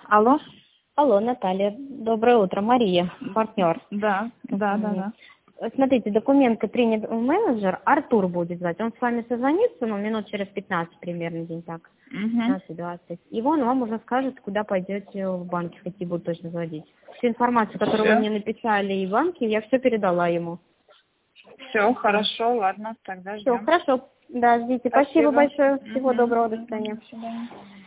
Алло? Алло, Наталья, доброе утро, Мария, партнер. Да. Смотрите, документы принят менеджер, Артур будет звать. Он с вами созвонится, минут через 15 примерно, день так, Угу. 15-20. И он вам уже скажет, куда пойдете в банке, какие будут точно звонить. Всю информацию, которую вы мне написали и банки, я все передала ему. Все, хорошо, ладно, тогда Все, ждем. хорошо. Да, ждите. Спасибо большое. Всего доброго, до свидания. До свидания.